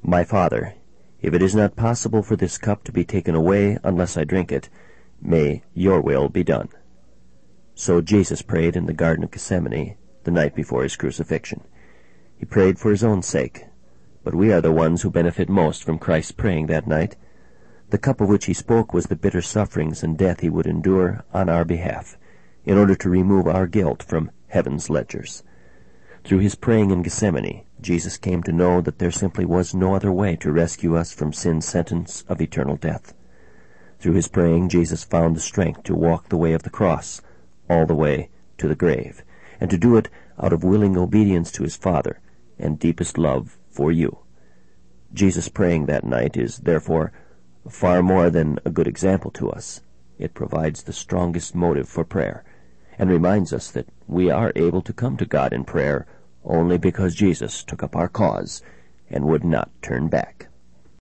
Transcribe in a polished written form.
My Father, if it is not possible for this cup to be taken away unless I drink it, may your will be done." So Jesus prayed in the Garden of Gethsemane the night before his crucifixion. He prayed for his own sake, but we are the ones who benefit most from Christ's praying that night. The cup of which he spoke was the bitter sufferings and death he would endure on our behalf, in order to remove our guilt from heaven's ledgers. Through his praying in Gethsemane, Jesus came to know that there simply was no other way to rescue us from sin's sentence of eternal death. Through his praying, Jesus found the strength to walk the way of the cross, all the way to the grave, and to do it out of willing obedience to his Father and deepest love for you. Jesus' praying that night is, therefore, far more than a good example to us. It provides the strongest motive for prayer, and reminds us that we are able to come to God in prayer only because Jesus took up our cause and would not turn back.